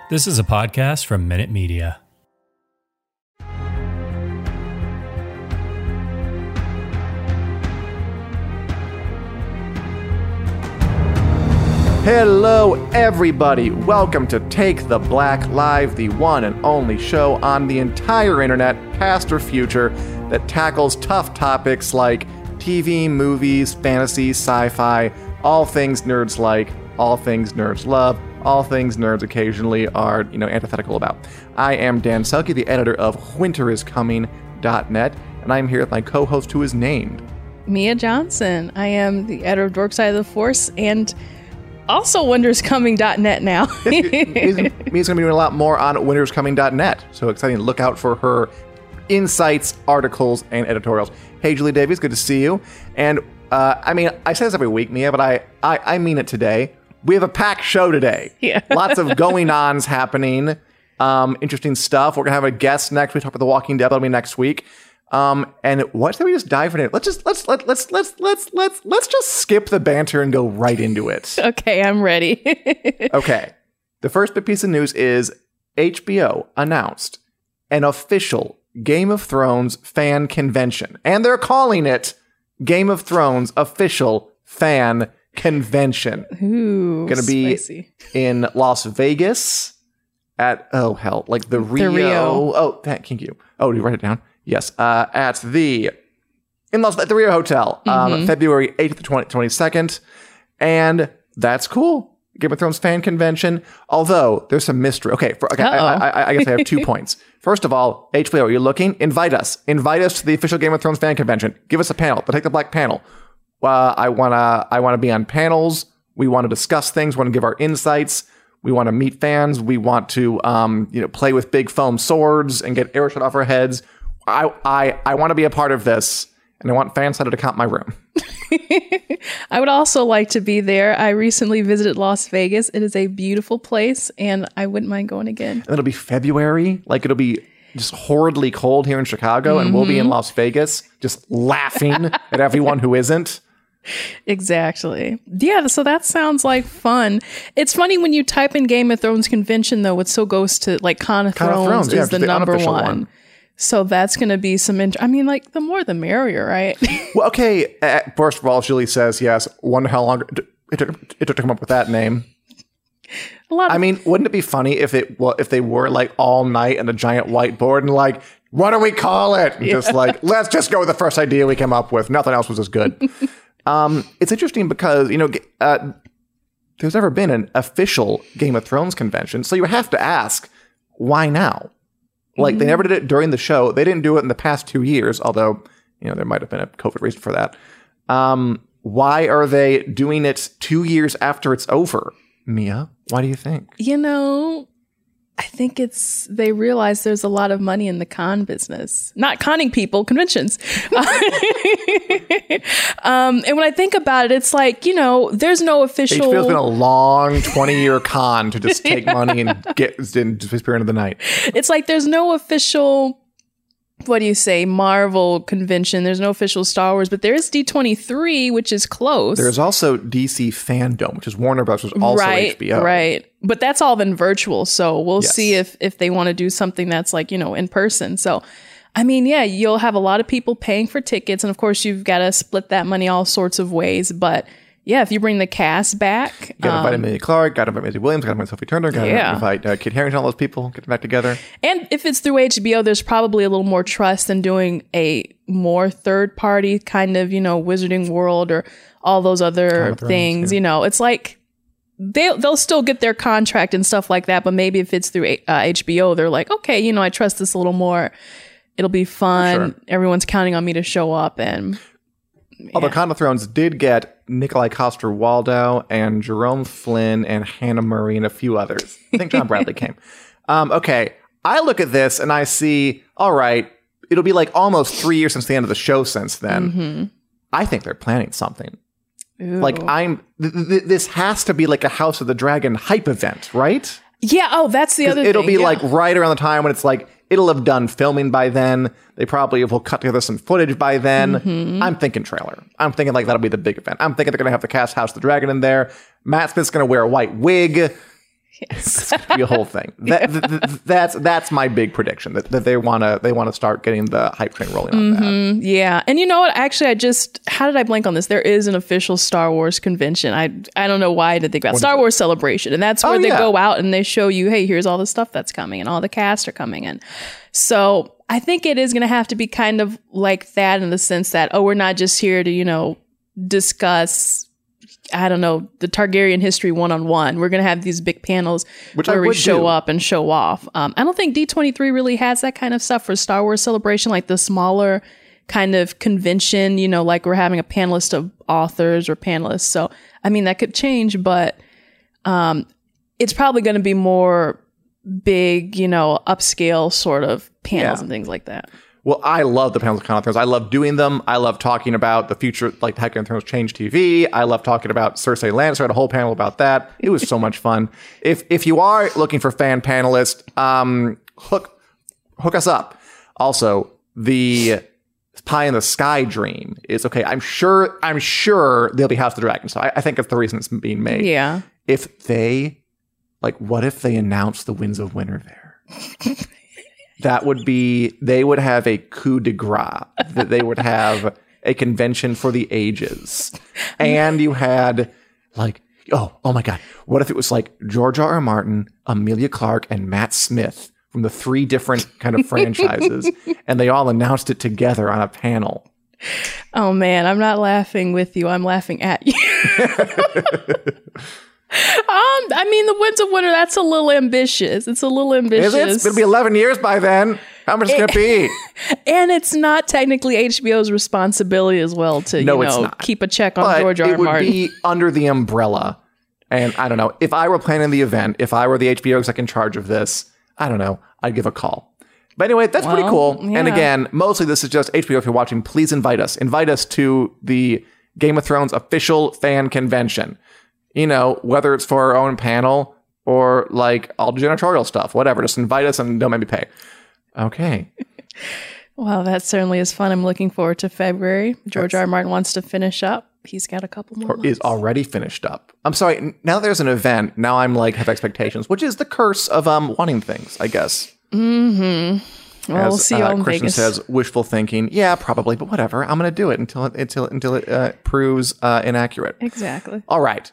This is a podcast from Minute Media. Hello, everybody. Welcome to Take the Black Live, the one and only show on the entire internet, past or future, that tackles tough topics like TV, movies, fantasy, sci-fi, all things nerds like, all things nerds love, all things nerds occasionally are, antithetical about. I am Dan Selke, the editor of winteriscoming.net, and I'm here with my co-host who is named Mia Johnson. I am the editor of Dork Side of the Force and also winteriscoming.net now. Mia's going to be doing a lot more on winteriscoming.net, so exciting to look out for her insights, articles, and editorials. Hey, Julie Davies, good to see you. And, I say this every week, Mia, but I mean it today. We have a packed show today. Yeah. Lots of going-ons happening. Interesting stuff. We're gonna have a guest next week. Talk about The Walking Dead. That'll be next week. And what should we just dive into? Let's just skip the banter and go right into it. Okay, I'm ready. Okay. The first big piece of news is HBO announced an official Game of Thrones fan convention, and they're calling it Game of Thrones Official Fan Convention. Ooh, gonna be spicy. In Las Vegas at the Rio. Oh, thank you. Oh, do you write it down? Yes. At the Rio Hotel, February 8th to 22nd, and that's cool. Game of Thrones fan convention. Although there's some mystery. I guess I have 2 points. First of all, HBO, are you looking? Invite us. Invite us to the official Game of Thrones fan convention. Give us a panel. The Take the Black panel. I wanna be on panels. We want to discuss things. We want to give our insights. We want to meet fans. We want to play with big foam swords and get arrow shot off our heads. I want to be a part of this, and I want Fansided to count my room. I would also like to be there. I recently visited Las Vegas. It is a beautiful place, and I wouldn't mind going again. And it'll be February. It'll be just horridly cold here in Chicago, and we'll be in Las Vegas just laughing at everyone who isn't. Exactly. Yeah, so that sounds like fun. It's funny when you type in Game of Thrones convention, though, it still goes to Con of Thrones is the number one. So that's going to be some the more the merrier, right? Well, okay. First of all, Julie says, yes, wonder how long it took to come up with that name. Wouldn't it be funny if they were all night and a giant whiteboard and what do we call it? And just let's just go with the first idea we came up with. Nothing else was as good. It's interesting because, there's never been an official Game of Thrones convention. So you have to ask, why now? They never did it during the show. They didn't do it in the past 2 years, although, there might have been a COVID reason for that. Why are they doing it 2 years after it's over? Mia, why do you think? I think they realize there's a lot of money in the con business. Not conning people, conventions. And when I think about it, it's there's no official... HBO's been a long 20-year con to just take money and disappear into the night. It's there's no official... Marvel convention. There's no official Star Wars, but there's D23, which is close. There's also DC Fandom, which is Warner Bros., which is also HBO. Right. But that's all been virtual, so we'll see if they want to do something that's in person. So, you'll have a lot of people paying for tickets, and of course you've got to split that money all sorts of ways, but yeah, if you bring the cast back. Got to invite Emilia Clarke, got to invite Maisie Williams, got to invite Sophie Turner, got to invite Kit Harington, all those people, get them back together. And if it's through HBO, there's probably a little more trust than doing a more third-party kind of, Wizarding World or all those other things. Yeah. It's they'll still get their contract and stuff like that, but maybe if it's through HBO, they're okay, I trust this a little more. It'll be fun. Sure. Everyone's counting on me to show up and... Although Con of Thrones did get Nikolai Coster-Waldau and Jerome Flynn and Hannah Murray and a few others. I think John Bradley came. Okay, I look at this and I see, all right, it'll be almost 3 years since the end of the show since then. Mm-hmm. I think they're planning something. Ooh. This has to be a House of the Dragon hype event, right? Yeah, that's the other thing. It'll be right around the time when it's it'll have done filming by then. They probably will cut together some footage by then. Mm-hmm. I'm thinking trailer. I'm thinking that'll be the big event. I'm thinking they're going to have the cast House of the Dragon in there. Matt Smith's going to wear a white wig. Yes. It's going to be a whole thing. That's my big prediction, that they want to start getting the hype train rolling on that. Yeah. And you know what? Actually, how did I blank on this? There is an official Star Wars convention. I don't know why I didn't think about Star Wars Celebration. And that's where they go out and they show you, hey, here's all the stuff that's coming and all the cast are coming in. So I think it is going to have to be kind of like that in the sense that, we're not just here to, discuss, I don't know, the Targaryen history one-on-one. We're going to have these big panels where we show up and show off. I don't think D23 really has that kind of stuff for Star Wars Celebration, like the smaller kind of convention, like we're having a panelist of authors or panelists. So, I mean, that could change, but it's probably going to be more big, upscale sort of panels and things like that. Well, I love the panels of Con of Thrones. I love doing them. I love talking about the future, like How Game of Thrones changed TV. I love talking about Cersei Lannister. I had a whole panel about that. It was so much fun. If you are looking for fan panelists, hook us up. Also, the Pie in the Sky dream is okay. I'm sure there'll be House of the Dragon. So I think that's the reason it's being made. Yeah. What if they announce the Winds of Winter there? They would have a coup de grace. That they would have a convention for the ages. And you had oh my God. What if it was like George R.R. Martin, Emilia Clarke, and Matt Smith from the 3 different kind of franchises, and they all announced it together on a panel? Oh man, I'm not laughing with you. I'm laughing at you. I mean, the Winds of Winter, that's a little ambitious. It's a little ambitious. It's going to be 11 years by then. How much is it going to be? And it's not technically HBO's responsibility as well to, keep a check on George R. R. Martin. It would be under the umbrella. And I don't know. If I were planning the event, if I were the HBO exec in charge of this, I don't know. I'd give a call. But anyway, that's pretty cool. Yeah. And again, mostly this is just HBO. If you're watching, please invite us. Invite us to the Game of Thrones official fan convention. Whether it's for our own panel or like all the janitorial stuff, whatever. Just invite us and don't make me pay. Okay. Well, that certainly is fun. I'm looking forward to February. George R. R. Martin wants to finish up. He's got a couple more months. Is already finished up. I'm sorry. Now there's an event. Now I'm have expectations, which is the curse of wanting things, I guess. Mm-hmm. Well, we'll see you all in Christian Vegas. says wishful thinking. Yeah, probably, but whatever. I'm going to do it until it proves inaccurate. Exactly. All right.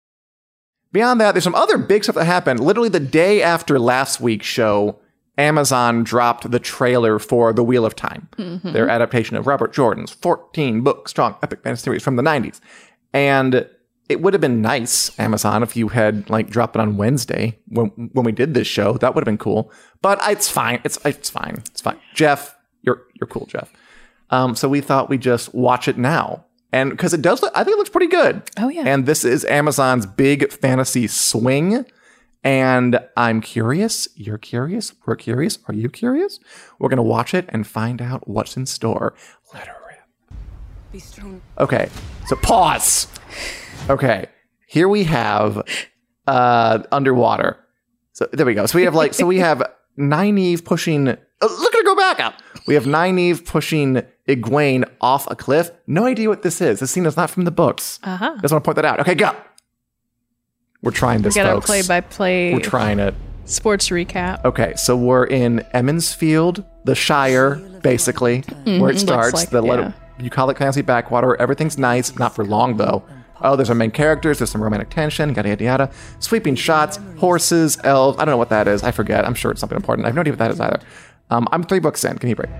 Beyond that, there's some other big stuff that happened. Literally the day after last week's show, Amazon dropped the trailer for The Wheel of Time, their adaptation of Robert Jordan's 14-book strong epic fantasy series from the 90s. And it would have been nice, Amazon, if you had dropped it on Wednesday when we did this show. That would have been cool. But it's fine. It's fine. It's fine. Jeff, you're cool, Jeff. So we thought we'd just watch it now. And because I think it looks pretty good. Oh, yeah. And this is Amazon's big fantasy swing. And I'm curious. You're curious. We're curious. Are you curious? We're going to watch it and find out what's in store. Let her rip. Be strong. Okay. So pause. Okay. Here we have underwater. So there we go. So we have Nynaeve pushing. Look at her go back up. We have Nynaeve pushing Egwene off a cliff. No idea what this is. This scene is not from the books. Just want to point that out. Okay, go. We're trying this, folks. We got our play-by-play. We're trying it. Sports recap. Okay, so we're in Emmonsfield, the Shire, basically, where it starts. Bucolic Clancy backwater. Everything's nice. Not for long, though. Oh, there's our main characters. There's some romantic tension. Yada, yada, yada. Sweeping shots. Horses. Elves. I don't know what that is. I forget. I'm sure it's something important. I have no idea what that is either. I'm 3 books in. Give me a break.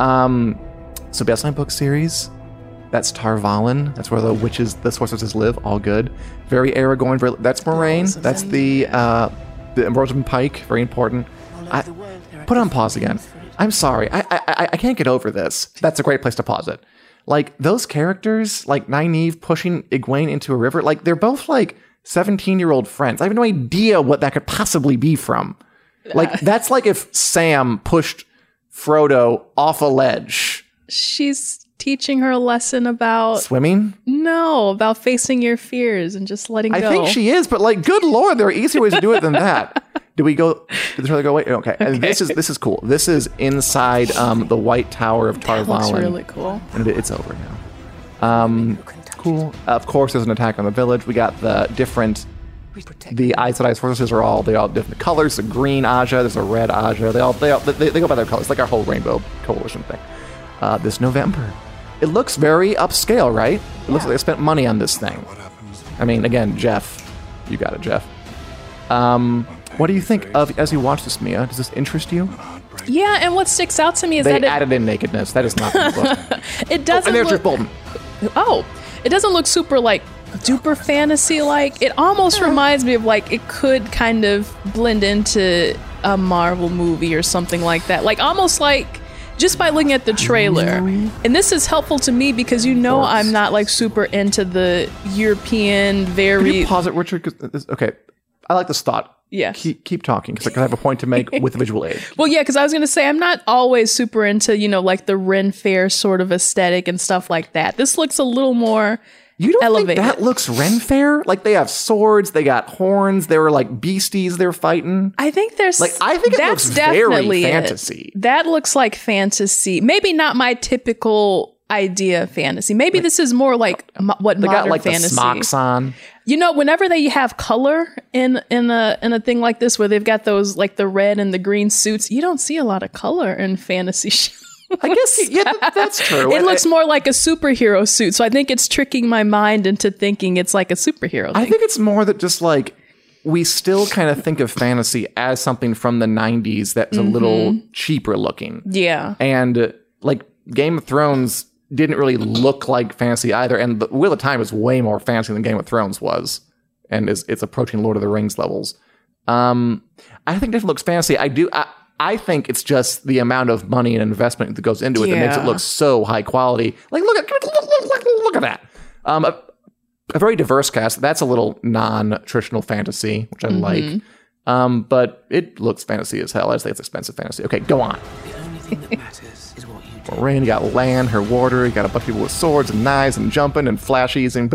So best-selling book series. That's Tar Valon. That's where the sorceresses live. All good. Very Aragorn. That's Moraine. That's the Rosamund Pike. Very important. Put on pause again. I'm sorry. I can't get over this. That's a great place to pause it. Those characters, Nynaeve pushing Egwene into a river, they're both 17-year-old friends. I have no idea what that could possibly be from. That's if Sam pushed Frodo off a ledge. She's teaching her a lesson about swimming? No, about facing your fears and just letting go. I think she is, but good Lord, there are easier ways to do it than that. Did the trailer go away? Okay. And this is cool. This is inside the White Tower of Tar Valon. That looks really cool. And it's over now. Cool. Of course, there's an attack on the village. We got the different The Aes Sedai forces are all different colors. The green Aja, there's a red Aja. They go by their colors, like our whole Rainbow Coalition thing. This November, it looks very upscale, right? It looks like they spent money on this thing. I mean, again, Jeff, you got it, Jeff. What do you think of as you watch this, Mia? Does this interest you? Yeah, and what sticks out to me is they that added in nakedness. That is not in the book. It doesn't. And there's Jeff Bolton. Oh, it doesn't look super like duper fantasy like. It almost reminds me of like it could kind of blend into a Marvel movie or something like that. Like almost like just by looking at the trailer. And this is helpful to me because I'm not like super into the European very. Can you pause it, Richard? Okay, I like this thought. Yeah. Keep talking because I have a point to make with the visual aid. Well, yeah, because I was going to say I'm not always super into, like the Ren Fair sort of aesthetic and stuff like that. This looks a little more You don't elevated. think that looks Ren Fair? Like they have swords, they got horns, they were like beasties they're fighting. I think there's I think it looks very fantasy. That looks like fantasy. Maybe not my typical idea of fantasy. Maybe this is more like what they modern got like fantasy. The smocks on. Whenever they have color in a thing like this, where they've got those like the red and the green suits, you don't see a lot of color in fantasy shows. I guess that's true. It looks more like a superhero suit, so I think it's tricking my mind into thinking it's like a superhero thing. I think it's more that just like we still kind of think of fantasy as something from the 90s that's a little cheaper looking. Yeah. And like Game of Thrones didn't really look like fantasy either, and the Wheel of Time is way more fantasy than Game of Thrones was, and it's approaching Lord of the Rings levels. I think it definitely looks fantasy. I think it's just the amount of money and investment that goes into it that makes it look so high quality. Like look at that. A very diverse cast. That's a little non-traditional fantasy, which I like. But it looks fantasy as hell. I just think it's expensive fantasy. Okay, go on. The only thing that matters is what you do. Moraine, you got Lan, her warder, you got a bunch of people with swords and knives and jumping and flashies and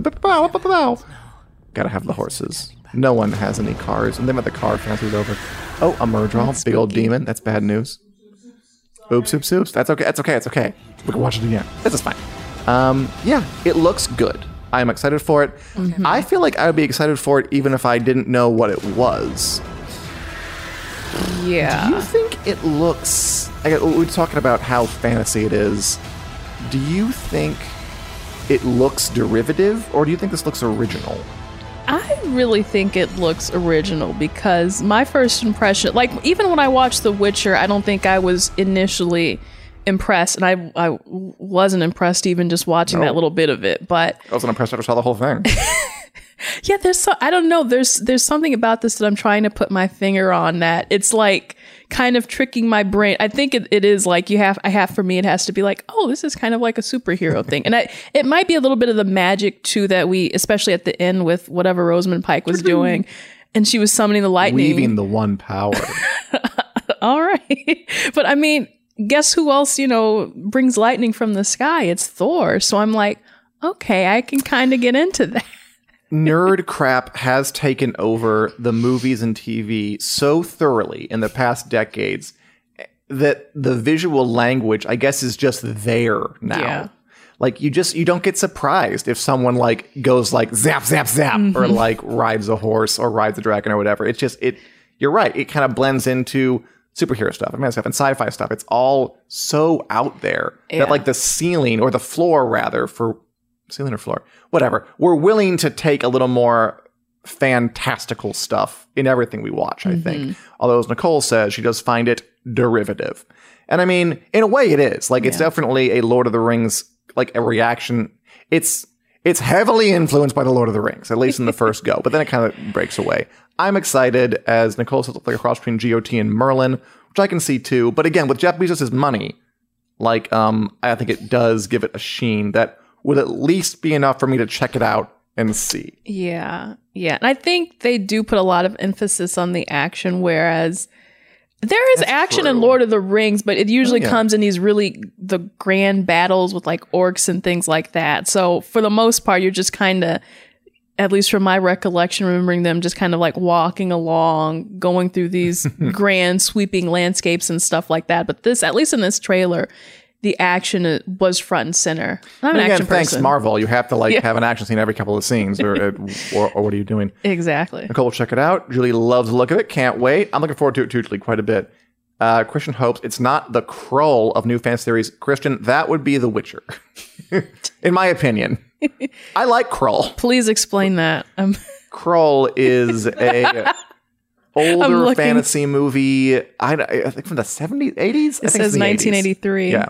gotta have the horses. No one has any cars, and then the car fantasy's over. Oh, a Murdral, big old demon. That's bad news. Oops. That's okay. We can watch it again. This is fine. Yeah, it looks good. I'm excited for it. I feel like I would be excited for it even if I didn't know what it was. Yeah. Do you think it looks... We're talking about how fantasy it is. Do you think it looks derivative, or do you think this looks original? I really think it looks original because my first impression, like even when I watched The Witcher, I don't think I was initially impressed, and I wasn't impressed even just watching that little bit of it. But I wasn't impressed after I saw the whole thing. Yeah, I don't know. There's something about this that I'm trying to put my finger on that it's like kind of tricking my brain. I think it is like for me, it has to be like, oh, this is kind of like a superhero thing. And it might be a little bit of the magic too that we, especially at the end with whatever Rosamund Pike was doing. And she was summoning the lightning. Weaving the one power. All right. But I mean, guess who else, brings lightning from the sky? It's Thor. So I'm like, okay, I can kind of get into that. Nerd crap has taken over the movies and TV so thoroughly in the past decades that the visual language, I guess, is just there now. Yeah. Like you don't get surprised if someone like goes like zap, zap, zap, or like rides a horse or rides a dragon or whatever. It's just, you're right. It kind of blends into superhero stuff, and sci-fi stuff. It's all so out there that like the ceiling or the floor rather for ceiling or floor, whatever. We're willing to take a little more fantastical stuff in everything we watch, I think. Although, as Nicole says, she does find it derivative. And I mean, in a way it is. Like, it's definitely a Lord of the Rings, like a reaction. It's heavily influenced by the Lord of the Rings, at least in the first go. But then it kind of breaks away. I'm excited, as Nicole says, it's like a cross between GOT and Merlin, which I can see too. But again, with Jeff Bezos' money, like, I think it does give it a sheen that would at least be enough for me to check it out and see. Yeah. And I think they do put a lot of emphasis on the action, whereas there is action in Lord of the Rings, but it usually comes in these the grand battles with like orcs and things like that. So for the most part, you're just kind of, at least from my recollection, remembering them just kind of like walking along, going through these grand sweeping landscapes and stuff like that. But this, at least in this trailer, the action was front and center. I'm an action thanks person. Marvel. You have to have an action scene every couple of scenes, or what are you doing? Exactly. Nicole will check it out. Julie loves the look of it. Can't wait. I'm looking forward to it too, Julie, quite a bit. Christian hopes it's not the Krull of new fan series. Christian, that would be The Witcher, in my opinion. I like Krull. Please explain that. Krull is a older fantasy movie. I think from the 70s, 80s. It says 1983. 80s. Yeah.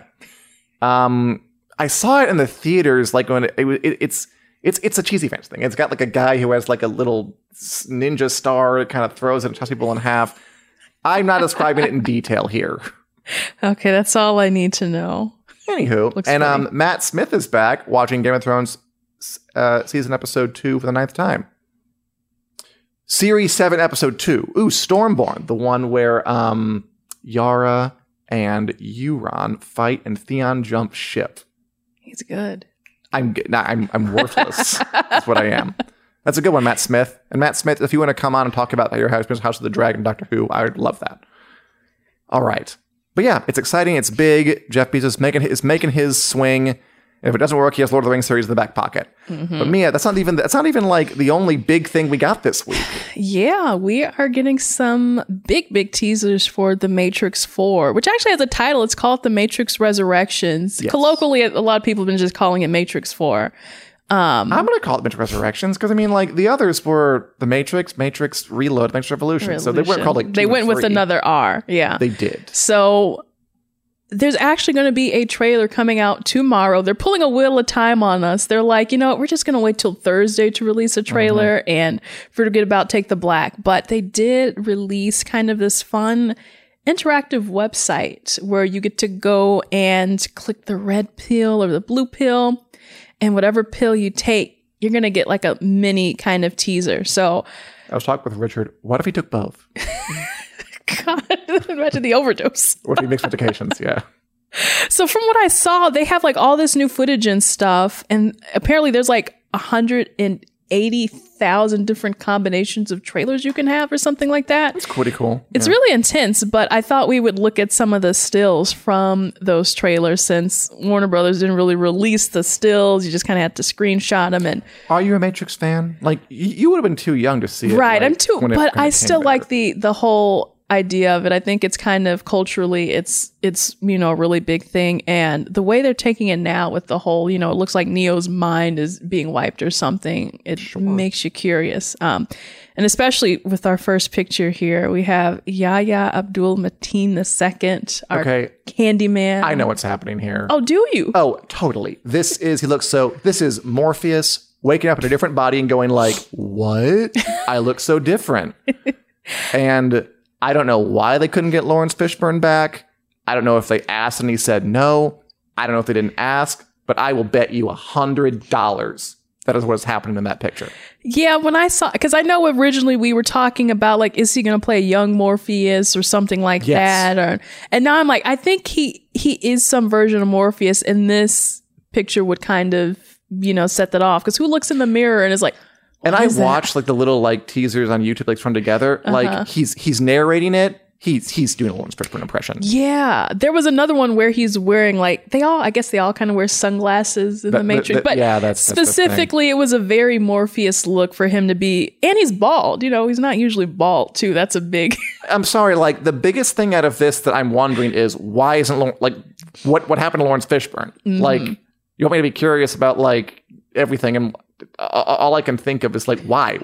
I saw it in the theaters, like when it's a cheesy fantasy thing. It's got like a guy who has like a little ninja star that kind of throws it and cuts people in half. I'm not describing it in detail here. Okay, that's all I need to know. Anywho, Looks and funny. Matt Smith is back watching Game of Thrones season episode 2 for the 9th time. Series 7 episode 2. Ooh, Stormborn, the one where Yara and Euron fight and Theon jump ship. He's good. I'm worthless. That's what I am. That's a good one, Matt Smith. And Matt Smith, if you want to come on and talk about your House of the Dragon, Doctor Who, I would love that. All right. But yeah, it's exciting. It's big. Jeff Bezos is making his swing. And if it doesn't work, he has Lord of the Rings series in the back pocket. Mm-hmm. But Mia, that's not even like the only big thing we got this week. Yeah, we are getting some big teasers for The Matrix 4, which actually has a title. It's called The Matrix Resurrections. Yes. Colloquially, a lot of people have been just calling it Matrix 4. I'm going to call it Matrix Resurrections because, I mean, like, the others were The Matrix, Matrix Reload, Matrix Revolution. So they weren't called, like, 2 They went and 3. with another R. Yeah. They did. So there's actually going to be a trailer coming out tomorrow. They're pulling a wheel of time on us. They're like, you know what? We're just going to wait till Thursday to release a trailer and forget about Take the Black. But they did release kind of this fun interactive website where you get to go and click the red pill or the blue pill. And whatever pill you take, you're going to get like a mini kind of teaser. So I was talking with Richard. What if he took both? God, imagine the overdose. What if he mixed medications? Yeah. So from what I saw, they have like all this new footage and stuff. And apparently there's like 180,000 different combinations of trailers you can have or something like that. It's pretty cool. It's really intense, but I thought we would look at some of the stills from those trailers since Warner Brothers didn't really release the stills. You just kind of had to screenshot them. And are you a Matrix fan? Like, you would have been too young to see it. Right, like, I'm too, but I still like the whole idea of it. I think it's kind of culturally, it's a really big thing. And the way they're taking it now with the whole, it looks like Neo's mind is being wiped or something. It makes you curious. And especially with our first picture here, we have Yahya Abdul-Mateen II, our Candyman. I know what's happening here. Oh, do you? Oh, totally. This is Morpheus waking up in a different body and going like, what? I look so different. And I don't know why they couldn't get Lawrence Fishburne back. I don't know if they asked and he said no. I don't know if they didn't ask, but I will bet you $100 that is what's happening in that picture. Yeah, when I saw, because I know originally we were talking about like, is he going to play a young Morpheus or something like that? And now I'm like, I think he is some version of Morpheus, and this picture would kind of, set that off. Because who looks in the mirror and is like, and I watched like the little like teasers on YouTube like thrown together. Like he's narrating it. He's doing a Lawrence Fishburne impression. Yeah, there was another one where he's wearing like they all kind of wear sunglasses in the Matrix. But that's specifically, it was a very Morpheus look for him to be, and he's bald. He's not usually bald too. That's a big. I'm sorry. Like the biggest thing out of this that I'm wondering is why isn't like what happened to Lawrence Fishburne? Mm-hmm. Like you want me to be curious about like everything and. All I can think of is like, why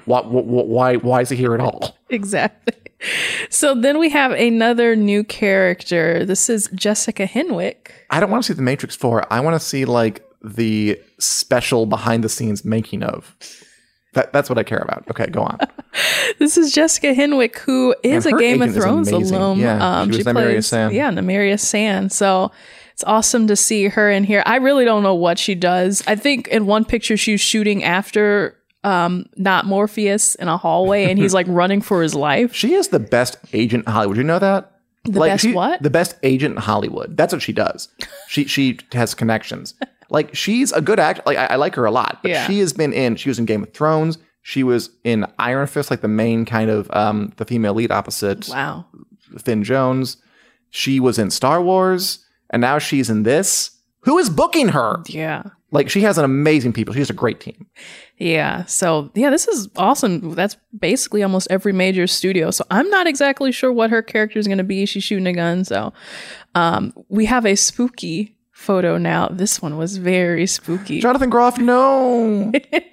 is he here at all? Exactly. So then we have another new character. This is Jessica Henwick. I don't want to see The Matrix 4. I want to see like the special behind the scenes making of. That's what I care about. Okay, go on. This is Jessica Henwick, who is a Game of Thrones alum. Yeah, she plays Nymeria Sand. So it's awesome to see her in here. I really don't know what she does. I think in one picture she's shooting after not Morpheus in a hallway, and he's like running for his life. She is the best agent in Hollywood. You know that? The best agent in Hollywood. That's what she does. She has connections. Like she's a good actor. Like I like her a lot. But she was in Game of Thrones. She was in Iron Fist, like the main kind of the female lead opposite. Wow. Finn Jones. She was in Star Wars. and now she's in this. Who is booking her? Yeah. Like, she has an amazing people. She has a great team. Yeah. So, yeah, this is awesome. That's basically almost every major studio. So I'm not exactly sure what her character is going to be. She's shooting a gun. So we have a spooky photo now. This one was very spooky. Jonathan Groff, no.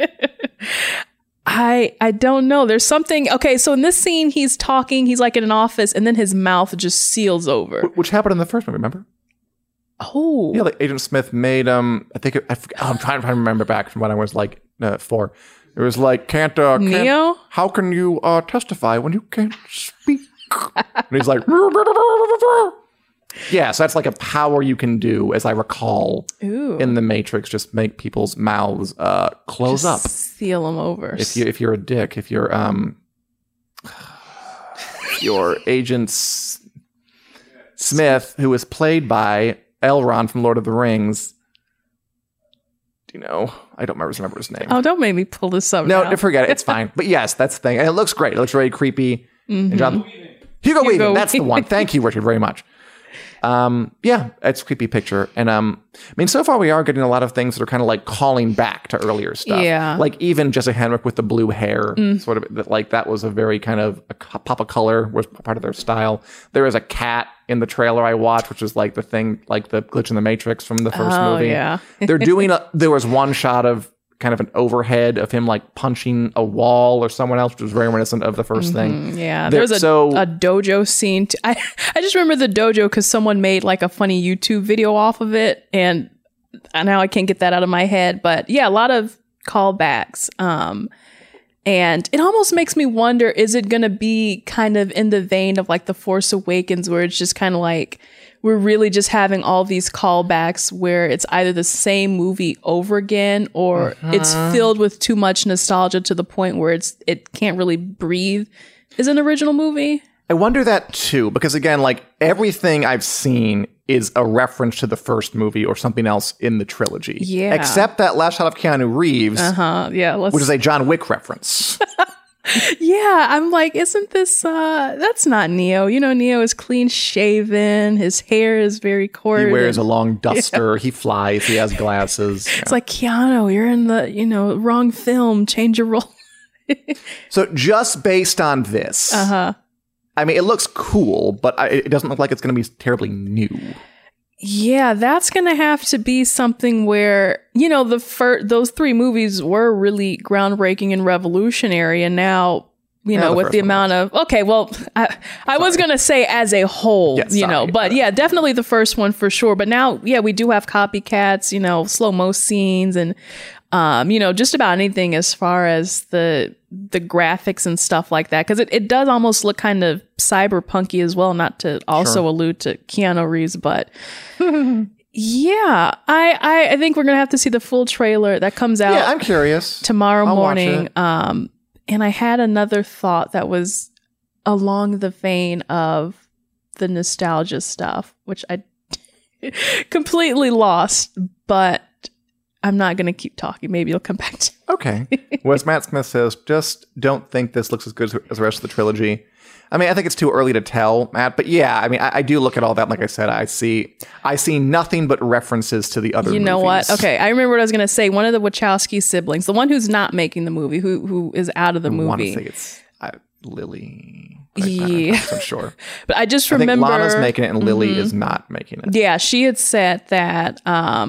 I don't know. There's something. Okay, so in this scene, he's talking. He's like in an office, and then his mouth just seals over. Which happened in the first one, remember? Oh. Yeah, like Agent Smith made, I'm trying to remember back from when I was like 4. It was like, Neo? How can you testify when you can't speak? And he's like, yeah, so that's like a power you can do, as I recall, in the Matrix, just make people's mouths close up. Seal them over. If you're a dick, if you're Agent Smith, who is played by Elrond from Lord of the Rings. Do you know? I don't remember his name. Oh, don't make me pull this up. No, now. forget it. It's fine. But yes, that's the thing. And it looks great. It looks very creepy. Mm-hmm. Hugo Weaving. That's the one. Thank you, Richard, very much. Yeah, it's a creepy picture. And I mean, so far we are getting a lot of things that are kind of like calling back to earlier stuff. Yeah. Like even Jesse Henwick with the blue hair, sort of like that was a very kind of a pop of color was part of their style. There is a cat in the trailer I watched, which is like the thing, like the glitch in the Matrix from the first movie. Yeah. They're doing there was one shot of kind of an overhead of him like punching a wall or someone else, which was very reminiscent of the first thing. Yeah, there's a dojo scene. I just remember the dojo because someone made like a funny YouTube video off of it, and now I can't get that out of my head. But yeah, a lot of callbacks. And it almost makes me wonder, is it going to be kind of in the vein of like The Force Awakens, where it's just kind of like we're really just having all these callbacks where it's either the same movie over again or it's filled with too much nostalgia to the point where it can't really breathe as an original movie? I wonder that too, because again, like everything I've seen is a reference to the first movie or something else in the trilogy. Yeah. Except that last shot of Keanu Reeves, Yeah, which is a John Wick reference. Yeah, I'm like, isn't this, that's not Neo. You know, Neo is clean shaven. His hair is very corded. He wears a long duster. Yeah. He flies. He has glasses. It's like, Keanu, you're in the, wrong film. Change your role. So just based on this, I mean, it looks cool, but it doesn't look like it's going to be terribly new. Yeah, that's going to have to be something where, those 3 movies were really groundbreaking and revolutionary. And now, with the amount of, okay, well, I was going to say as a whole, but yeah, definitely the first one for sure. But now, yeah, we do have copycats, slow-mo scenes and, just about anything as far as the graphics and stuff like that. Because it does almost look kind of cyberpunky as well, not to also allude to Keanu Reeves, but yeah, I think we're going to have to see the full trailer that comes out. Yeah, I'm curious. Tomorrow morning. And I had another thought that was along the vein of the nostalgia stuff, which I completely lost, but I'm not going to keep talking. Maybe it'll come back to me. Okay. Well, as Matt Smith says, just don't think this looks as good as the rest of the trilogy. I mean, I think it's too early to tell, Matt. But yeah, I mean, I do look at all that. Like I said, I see nothing but references to the other movies. You know what? Okay, I remember what I was going to say. One of the Wachowski siblings, the one who's not making the movie, who is out of the movie. I want to say it's Lily. Yeah. I'm sure. But I just remember... I think Lana's making it and Lily is not making it. Yeah, she had said that...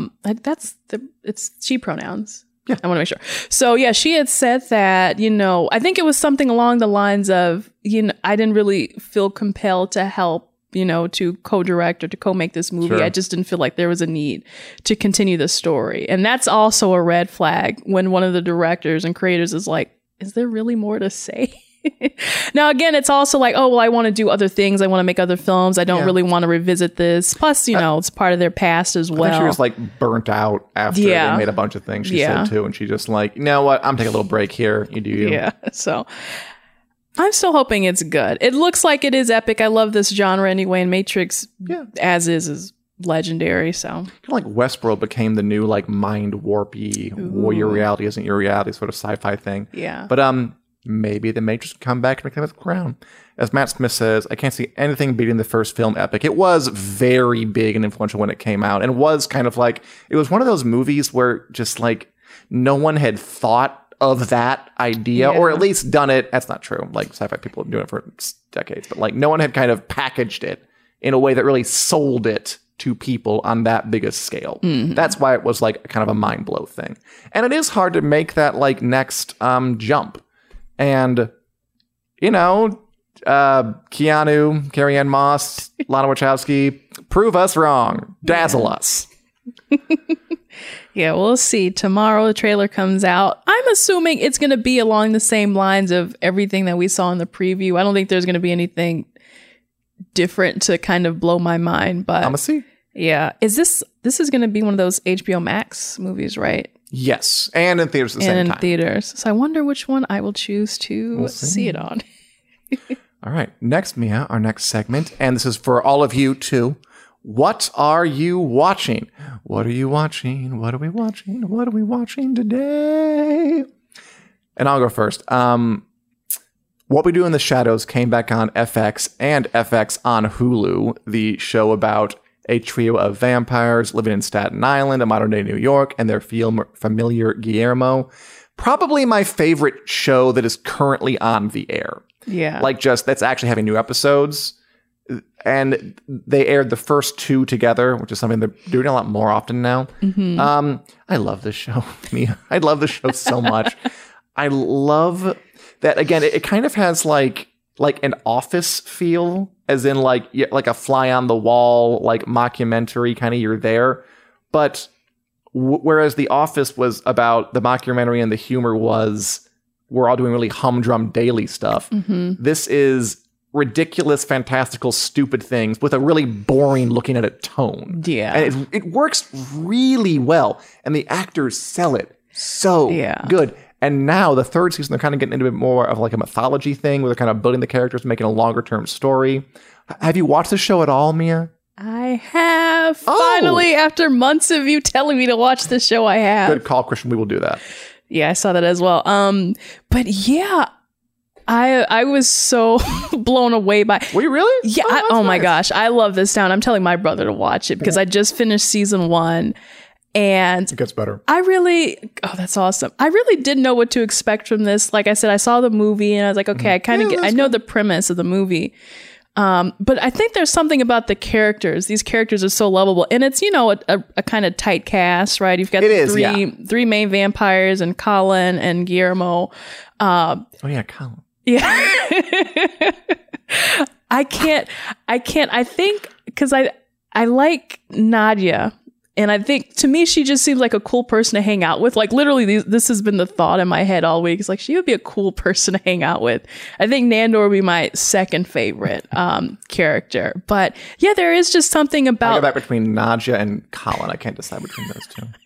it's she pronouns. Yeah. I want to make sure. So yeah, she had said that, I think it was something along the lines of, I didn't really feel compelled to help, to co-direct or to co-make this movie. Sure. I just didn't feel like there was a need to continue the story. And that's also a red flag when one of the directors and creators is like, is there really more to say? Now, again, it's also like, oh, well, I want to do other things. I want to make other films. I don't really want to revisit this. Plus, it's part of their past as well. I think she was like burnt out after they made a bunch of things, she said too. And she just like, you know what? I'm taking a little break here. You do you. Yeah. So I'm still hoping it's good. It looks like it is epic. I love this genre anyway. And Matrix, as is legendary. So kind of like Westworld became the new like mind warpy, your reality isn't your reality sort of sci-fi thing. Yeah. But maybe the Matrix can come back and reclaim its crown. As Matt Smith says, I can't see anything beating the first film epic. It was very big and influential when it came out, and was kind of like, it was one of those movies where just like no one had thought of that idea, or at least done it. That's not true. Like sci-fi people have been doing it for decades, but like no one had kind of packaged it in a way that really sold it to people on that big a scale. That's why it was like kind of a mind blow thing. And it is hard to make that like next jump. And, you know, Keanu, Carrie-Anne Moss, Lana Wachowski, prove us wrong. Dazzle us. Yeah, we'll see. Tomorrow the trailer comes out. I'm assuming it's going to be along the same lines of everything that we saw in the preview. I don't think there's going to be anything different to kind of blow my mind, but I'm gonna see. Yeah. This is going to be one of those HBO Max movies, right? Yes. And in theaters at the same time. Theaters. So I wonder which one I will choose to see it on. All right. Next, Mia, our next segment. And this is for all of you too. What are you watching? What are you watching? What are we watching? What are we watching today? And I'll go first. What We Do in the Shadows came back on FX and FX on Hulu, the show about a trio of vampires living in Staten Island, a modern-day New York, and their familiar Guillermo. Probably my favorite show that is currently on the air. Yeah. Like just that's actually having new episodes. And they aired the first two together, which is something they're doing a lot more often now. I love this show, Mia. I love this show so much. I love that, again, it kind of has like an Office feel, as in like a fly on the wall, like mockumentary kind of, you're there. But whereas The Office was about the mockumentary and the humor was, we're all doing really humdrum daily stuff. This is ridiculous, fantastical, stupid things with a really boring looking at it tone. Yeah. And it works really well. And the actors sell it so good. And now the third season, they're kind of getting into a bit more of like a mythology thing where they're kind of building the characters, making a longer term story. Have you watched the show at all, Mia? I have. Finally, after months of you telling me to watch the show, I have. Good call, Christian. We will do that. Yeah, I saw that as well. But yeah, I was so blown away by. Were you really? Yeah. Oh my gosh, I love this town. I'm telling my brother to watch it because I just finished season 1. And it gets better. That's awesome. I really didn't know what to expect from this. Like I said, I saw the movie and I was like, okay, I know the premise of the movie. But I think there's something about the characters. These characters are so lovable. And it's, a kind of tight cast, right? You've got three main vampires and Colin and Guillermo. Colin. Yeah. I think because I like Nadia. And I think, to me, she just seems like a cool person to hang out with. Like, literally, this has been the thought in my head all week. It's like, she would be a cool person to hang out with. I think Nandor would be my second favorite character. But, yeah, there is just something about... I go back between Nadia and Colin. I can't decide between those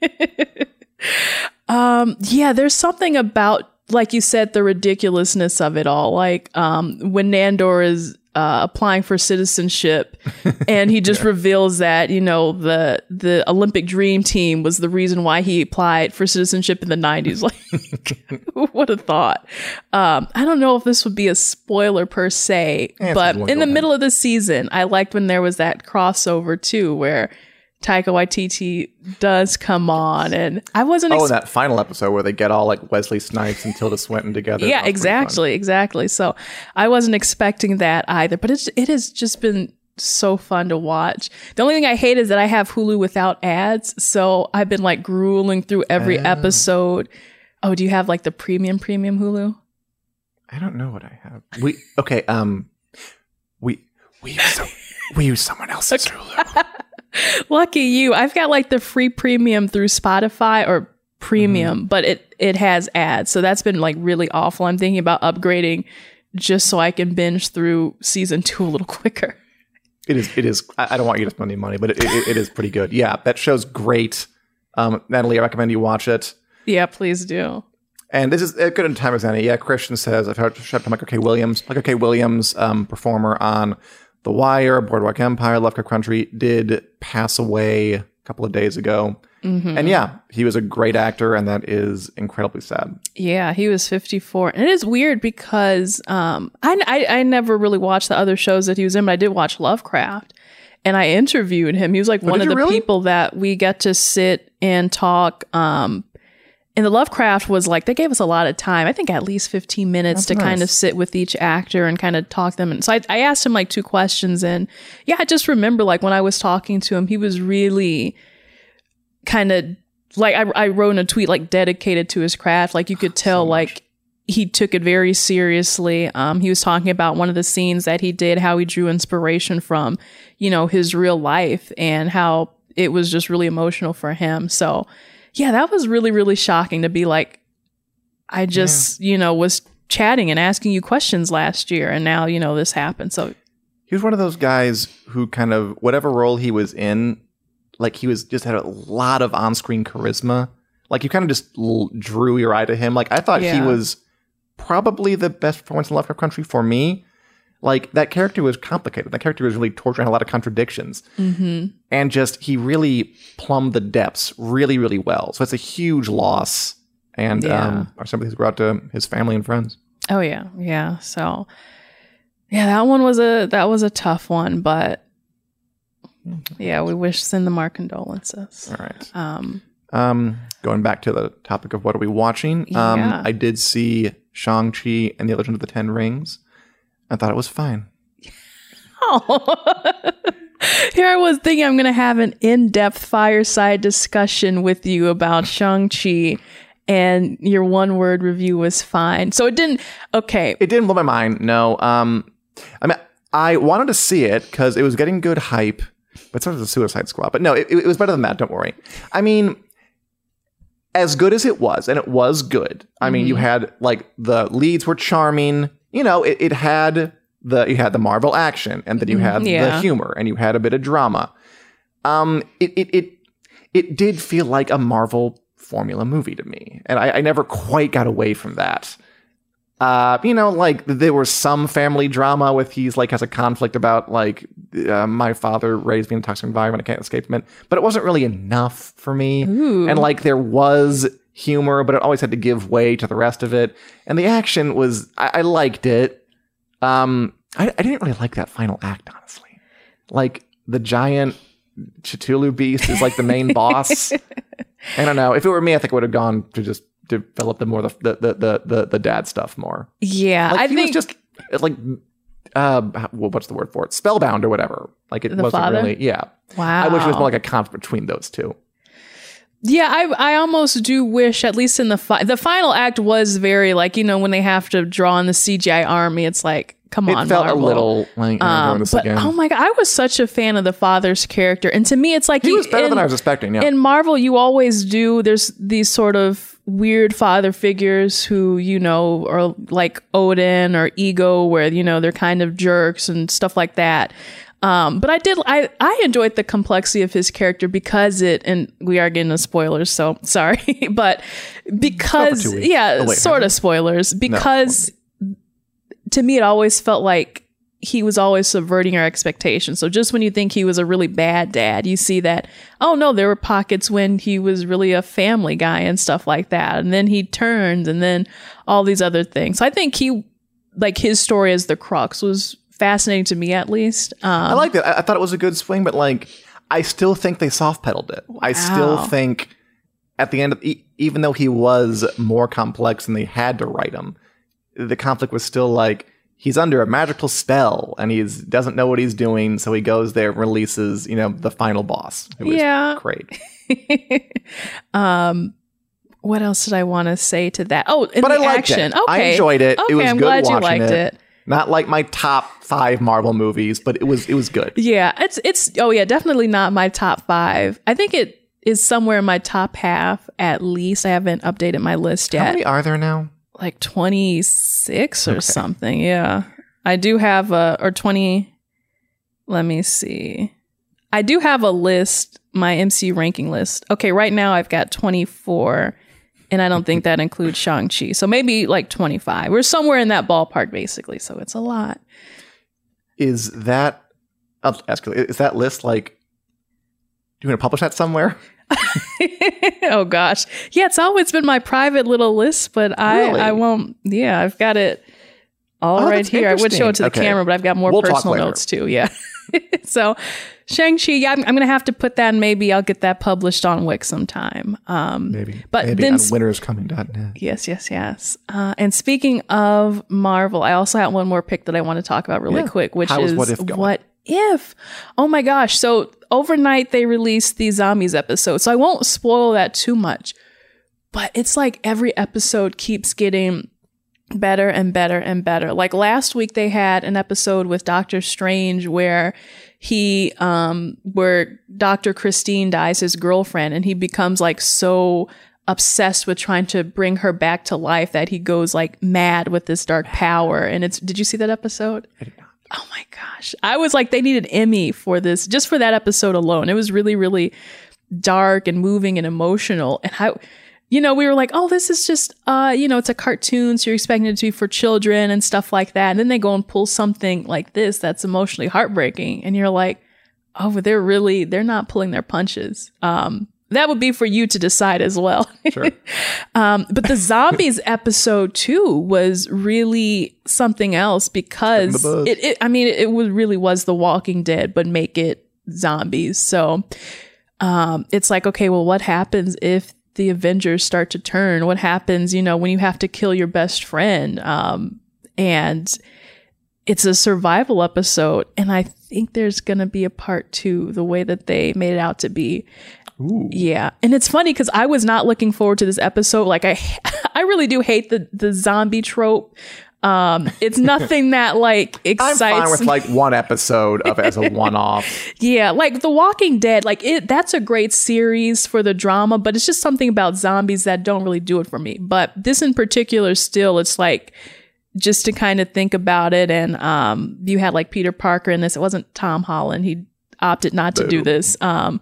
two. Yeah, there's something about, like you said, the ridiculousness of it all. Like, when Nandor is... applying for citizenship and he just reveals that the Olympic Dream Team was the reason why he applied for citizenship in the 90s. Like, what a thought. I don't know if this would be a spoiler per se, but in the middle of the season, I liked when there was that crossover too, where Taika Waititi does come on, and I wasn't. In that final episode where they get all like Wesley Snipes and Tilda Swinton together. Yeah, exactly. So I wasn't expecting that either, but it has just been so fun to watch. The only thing I hate is that I have Hulu without ads, so I've been like grueling through every episode. Oh, do you have like the premium Hulu? I don't know what I have. We use someone else's Hulu. Lucky you. I've got like the free premium through Spotify or premium, but it has ads. So that's been like really awful. I'm thinking about upgrading just so I can binge through season 2 a little quicker. It is. I don't want you to spend any money, but it is pretty good. Yeah, that show's great. Natalie, I recommend you watch it. Yeah, please do. And this is as good a time as any. Yeah, Christian says, I've heard shout out to Michael K. Williams. Michael K. Williams, performer on The Wire, Boardwalk Empire, Lovecraft Country, did pass away couple of days ago. And yeah, he was a great actor, and that is incredibly sad. Yeah, he was 54. And it is weird because I never really watched the other shows that he was in, but I did watch Lovecraft. And I interviewed him. He was like one of the people that we get to sit and talk. And the Lovecraft was like, they gave us a lot of time. I think at least 15 minutes to kind of sit with each actor and kind of talk to them. And so I asked him like 2 questions. And yeah, I just remember like when I was talking to him, he was really kind of like, I wrote in a tweet, like dedicated to his craft. Like you could tell like he took it very seriously. He was talking about one of the scenes that he did, how he drew inspiration from, you know, his real life and how it was just really emotional for him. So yeah, that was really, really shocking to be like, I just, you know, was chatting and asking you questions last year and now, you know, this happened. So he was one of those guys who kind of, whatever role he was in, like he was just had a lot of on-screen charisma. Like you kind of just drew your eye to him. Like I thought he was probably the best performance in Lovecraft Country for me. Like that character was complicated. That character was really torturing, had a lot of contradictions. And just, he really plumbed the depths really, really well. So it's a huge loss. And our sympathies go out to his family and friends. Oh yeah. Yeah. So yeah, that was a tough one, but yeah, we send them our condolences. All right. Going back to the topic of what are we watching? I did see Shang-Chi and the Legend of the Ten Rings. I thought it was fine. Oh. Here I was thinking I'm going to have an in-depth fireside discussion with you about Shang-Chi, and your one-word review was fine. So it didn't... Okay. It didn't blow my mind, no. I mean, I wanted to see it because it was getting good hype, but sort of the Suicide Squad. But no, it was better than that, don't worry. I mean, as good as it was, and it was good. I mean, you had, like, the leads were charming. You know, you had the Marvel action, and then you had the humor, and you had a bit of drama. It did feel like a Marvel formula movie to me, and I never quite got away from that. You know, like there was some family drama with he's like has a conflict about like my father raised me in a toxic environment, I can't escape from it, but it wasn't really enough for me. And like there was humor, but it always had to give way to the rest of it. And the action was, I liked it. I didn't really like that final act, honestly. Like the giant Cthulhu beast is like the main boss. I don't know. If it were me, I think I would have gone to just develop the dad stuff more. Yeah, like, I think was just like what's the word for it? Spellbound or whatever. Like it wasn't father? Really. Yeah. Wow. I wish it was more like a conflict between those two. Yeah, I almost do wish, at least in the final act was very like, you know, when they have to draw in the CGI army, it's like, come on, it felt Marvel. a little like doing this again. Oh my god, I was such a fan of the father's character, and to me, it's like he was better than I was expecting. Yeah, in Marvel, you always do. There's these sort of weird father figures who, you know, are like Odin or Ego, where you know they're kind of jerks and stuff like that. But I enjoyed the complexity of his character because and we are getting into spoilers, so sorry, but because sort of spoilers, because to me it always felt like he was always subverting our expectations. So just when you think he was a really bad dad, you see that, oh no, there were pockets when he was really a family guy and stuff like that. And then he turned and then all these other things. So I think his story as the crux was fascinating to me, at least. I liked it. I thought it was a good swing, but like, I still think they soft pedaled it. Wow. I still think at the end of, even though he was more complex and they had to write him, the conflict was still like, he's under a magical spell and he doesn't know what he's doing. So he goes there and releases, you know, the final boss. It was great. What else did I want to say to that? Oh, but I liked it. Okay. I enjoyed it. Okay, it was I'm good glad watching you liked it. Not like my top 5 Marvel movies, but it was good. Yeah, it's definitely not my top 5. I think it is somewhere in my top half at least. I haven't updated my list yet. How many are there now? Like 26 or something. Yeah. I do have 20. Let me see. I do have a list, my MCU ranking list. Okay, right now I've got 24. And I don't think that includes Shang-Chi. So maybe like 25. We're somewhere in that ballpark, basically. So it's a lot. Is that list like you want to publish that somewhere? Oh gosh. Yeah, it's always been my private little list, but Really? I won't. Yeah, I've got it all right that's here. I would show it to the interesting. camera, but I've got more We'll talk personal later. notes too. Yeah. So Shang-Chi, yeah, I'm going to have to put that, and maybe I'll get that published on Wix sometime. Maybe. But Maybe then on winteriscoming.net. Yes. And speaking of Marvel, I also have one more pick that I want to talk about really quick, which How is is What If going? What If? Oh my gosh. So overnight they released the Zombies episode. So I won't spoil that too much. But it's like every episode keeps getting better and better and better. Like last week they had an episode with Doctor Strange where where Dr. Christine dies, his girlfriend, and he becomes like so obsessed with trying to bring her back to life that he goes like mad with this dark power. And did you see that episode? I did not. Oh my gosh. I was like, they need an Emmy for this, just for that episode alone. It was really, really dark and moving and emotional. And we were like, oh, this is just, it's a cartoon, so you're expecting it to be for children and stuff like that. And then they go and pull something like this that's emotionally heartbreaking. And you're like, oh, but they're not pulling their punches. That would be for you to decide as well. Sure. But the Zombies episode too was really something else because it really was The Walking Dead, but make it zombies. So it's like, okay, well, what happens if the Avengers start to turn? What happens, when you have to kill your best friend? And it's a survival episode. And I think there's going to be a part 2, the way that they made it out to be. Ooh. Yeah. And it's funny because I was not looking forward to this episode. Like I really do hate the zombie trope. It's nothing that like excites I'm fine with me. like one episode of it as a one-off. Yeah, like The Walking Dead, that's a great series for the drama, but it's just something about zombies that don't really do it for me. But this in particular, still, it's like just to kind of think about it. And you had like Peter Parker in this. It wasn't Tom Holland. He opted not to do this.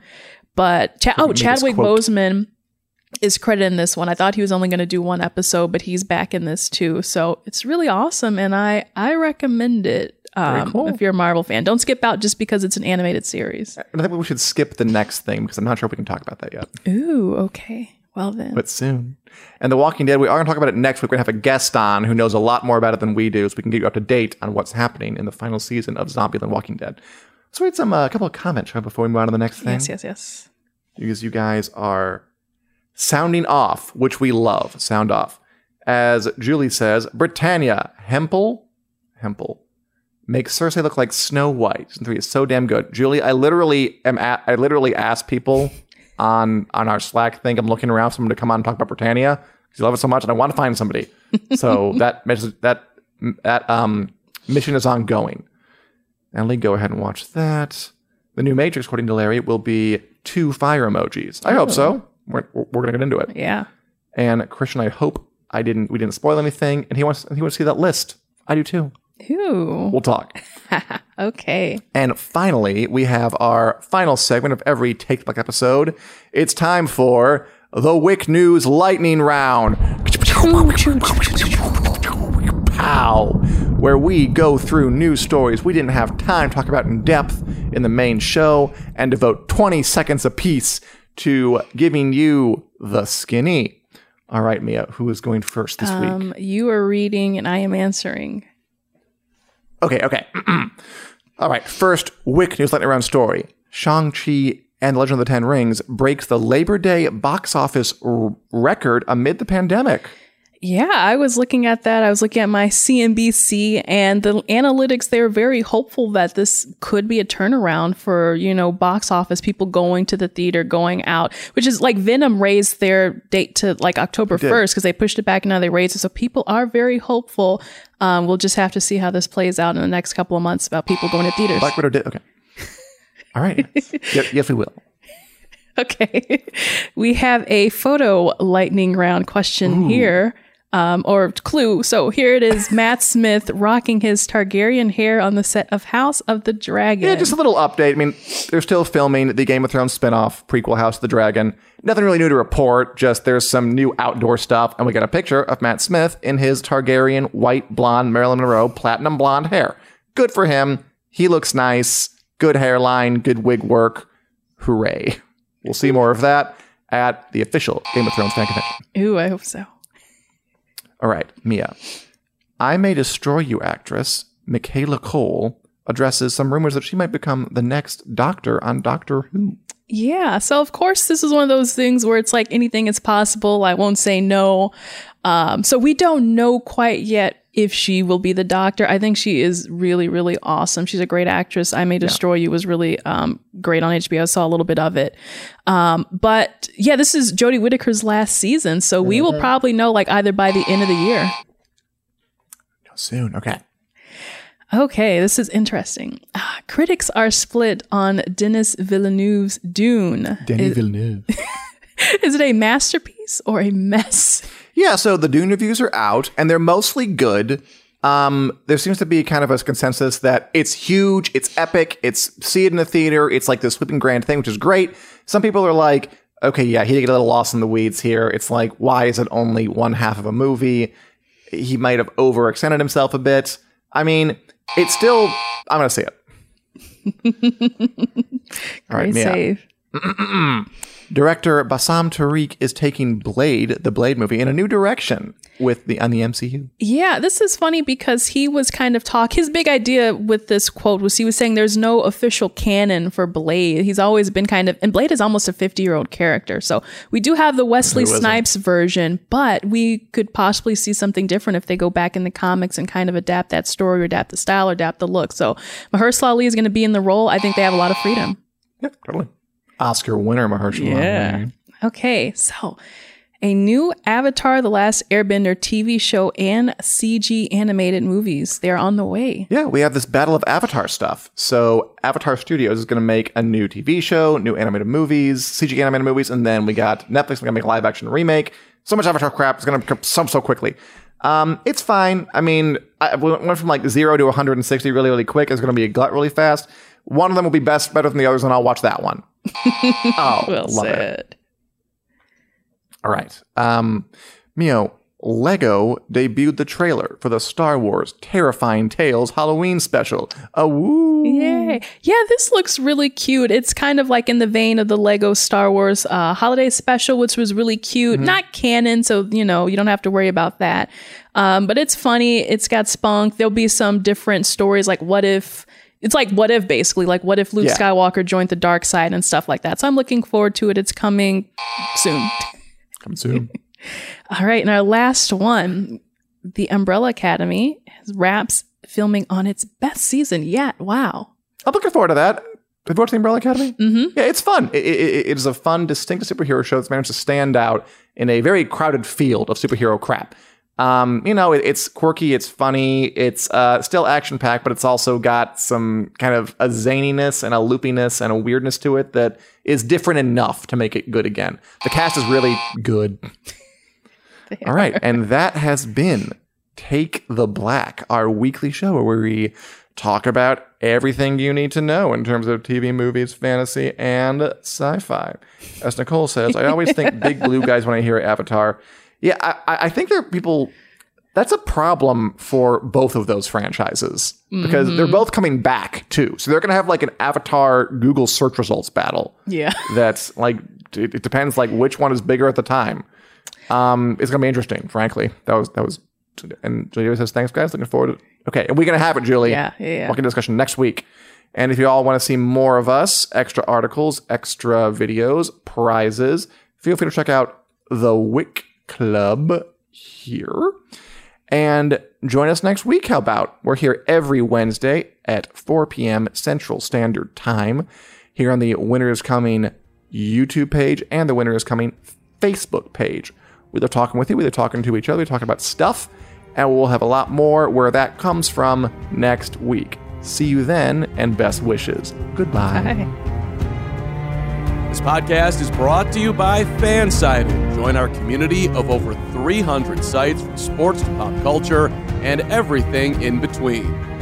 But Chadwick Boseman is credited in this one. I thought he was only going to do one episode, but he's back in this too. So it's really awesome. And I recommend it. Cool. If you're a Marvel fan, don't skip out just because it's an animated series. And I think we should skip the next thing because I'm not sure if we can talk about that yet. Ooh, okay. Well then. But soon. And The Walking Dead, we are going to talk about it next week. We're going to have a guest on who knows a lot more about it than we do, so we can get you up to date on what's happening in the final season of Zombieland Walking Dead. So we had a couple of comments right before we move on to the next thing. Yes. Because you guys are sounding off, which we love. Sound off. As Julie says, Britannia, Hempel makes Cersei look like Snow White. Season 3 is so damn good. Julie, I literally ask people on our Slack thing. I'm looking around for someone to come on and talk about Britannia because you love it so much, and I want to find somebody. So that mission is ongoing. Ellie, go ahead and watch that. The new Matrix, according to Larry, will be 2 fire emojis. I hope so. We're gonna get into it. Yeah. And Christian, I hope we didn't spoil anything, and he wants to see that list. I do too. Ooh. We'll talk. Okay. And finally, we have our final segment of every Take the Black episode. It's time for the Wick News Lightning Round. Pow! Where we go through news stories we didn't have time to talk about in depth in the main show and devote 20 seconds apiece to giving you the skinny. All right, Mia, who is going first this week? You are reading and I am answering. Okay. All right, first Wick News Lightning Round story. Shang-Chi and the Legend of the Ten Rings breaks the Labor Day box office record amid the pandemic. Yeah, I was looking at that. I was looking at my CNBC and the analytics. They're very hopeful that this could be a turnaround for, box office, people going to the theater, going out, which is like Venom raised their date to like October 1st because they pushed it back and now they raised it. So people are very hopeful. We'll just have to see how this plays out in the next couple of months about people going to theaters. Black Widow did. Okay. All right. Yes, we will. Okay. We have a photo lightning round question here. Or clue. So here it is. Matt Smith rocking his Targaryen hair on the set of House of the Dragon. Yeah, just a little update. I mean, they're still filming the Game of Thrones spinoff prequel House of the Dragon. Nothing really new to report. Just there's some new outdoor stuff. And we got a picture of Matt Smith in his Targaryen white blonde Marilyn Monroe platinum blonde hair. Good for him. He looks nice. Good hairline. Good wig work. Hooray. We'll see more of that at the official Game of Thrones fan convention. Ooh, I hope so. All right, Mia. I May Destroy You actress Michaela Cole addresses some rumors that she might become the next Doctor on Doctor Who. Yeah, so of course this is one of those things where it's like anything is possible. I won't say no. So we don't know quite yet if she will be the Doctor. I think she is really, really awesome. She's a great actress. I May Destroy You was really great on HBO. I saw a little bit of it. But yeah, this is Jodie Whittaker's last season. So we will probably know like either by the end of the year. Soon, okay. Okay, this is interesting. Critics are split on Denis Villeneuve's Dune. Villeneuve. Is it a masterpiece or a mess? Yeah, so the Dune reviews are out, and they're mostly good. There seems to be kind of a consensus that it's huge, it's epic, see it in the theater, it's like this sweeping grand thing, which is great. Some people are like, okay, yeah, he did get a little lost in the weeds here. It's like, why is it only one half of a movie? He might have overextended himself a bit. I mean, it's still, I'm going to say it. All right, Mia. Save. Director Bassam Tariq is taking Blade, the Blade movie, in a new direction on the MCU. Yeah, this is funny because he was kind of his big idea with this quote was he was saying there's no official canon for Blade. He's always been and Blade is almost a 50-year-old character. So we do have the Wesley Snipes version, but we could possibly see something different if they go back in the comics and kind of adapt that story, or adapt the style, or adapt the look. So Mahershala Ali is going to be in the role. I think they have a lot of freedom. Yeah, totally. Oscar winner Mahershala Ali. Okay, so a new Avatar: The Last Airbender TV show and CG animated movies. They're on the way. Yeah, we have this Battle of Avatar stuff. So Avatar Studios is going to make a new TV show, new animated movies, CG animated movies, and then we got Netflix going to make a live action remake. So much Avatar crap is going to come so quickly. It's fine. I mean, we went from like 0 to 160 really, really quick. It's going to be a glut really fast. One of them will be better than the others, and I'll watch that one. Well love said. it. All right. Mio, Lego debuted the trailer for the Star Wars Terrifying Tales Halloween special. Woo! Yay. Yeah, this looks really cute. It's kind of like in the vein of the Lego Star Wars holiday special, which was really cute. Not canon, so, you don't have to worry about that. But it's funny. It's got spunk. There'll be some different stories, like what if... It's like what if, basically. Like what if Luke Skywalker joined the dark side and stuff like that. So I'm looking forward to it. It's coming soon. Come soon. All right. And our last one, The Umbrella Academy wraps filming on its best season yet. Wow. I'm looking forward to that. Have you watched The Umbrella Academy? Mm-hmm. Yeah, it's fun. It is a fun, distinct superhero show that's managed to stand out in a very crowded field of superhero crap. It's quirky, it's funny, it's still action-packed, but it's also got some kind of a zaniness and a loopiness and a weirdness to it that is different enough to make it good again. The cast is really good. All right, and that has been Take the Black, our weekly show where we talk about everything you need to know in terms of TV, movies, fantasy, and sci-fi. As Nicole says, I always think big blue guys when I hear Avatar. Yeah, I think there are people... That's a problem for both of those franchises because they're both coming back, too. So they're going to have like an Avatar Google search results battle. Yeah. That's like... It depends like which one is bigger at the time. It's going to be interesting, frankly. That was... And Julia says, thanks, guys. Looking forward to... Okay, and we're going to have it, Julie. Yeah. Welcome to discussion next week. And if you all want to see more of us, extra articles, extra videos, prizes, feel free to check out the Wick Club here. And join us next week. How about? We're here every Wednesday at 4 p.m. Central Standard Time here on the Winter is Coming YouTube page and the Winter is Coming Facebook page. We're either talking with you, we're either talking to each other, we're talking about stuff, and we'll have a lot more where that comes from next week. See you then, and best wishes. Goodbye. Bye. This podcast is brought to you by Fansided. Join our community of over 300 sites from sports to pop culture and everything in between.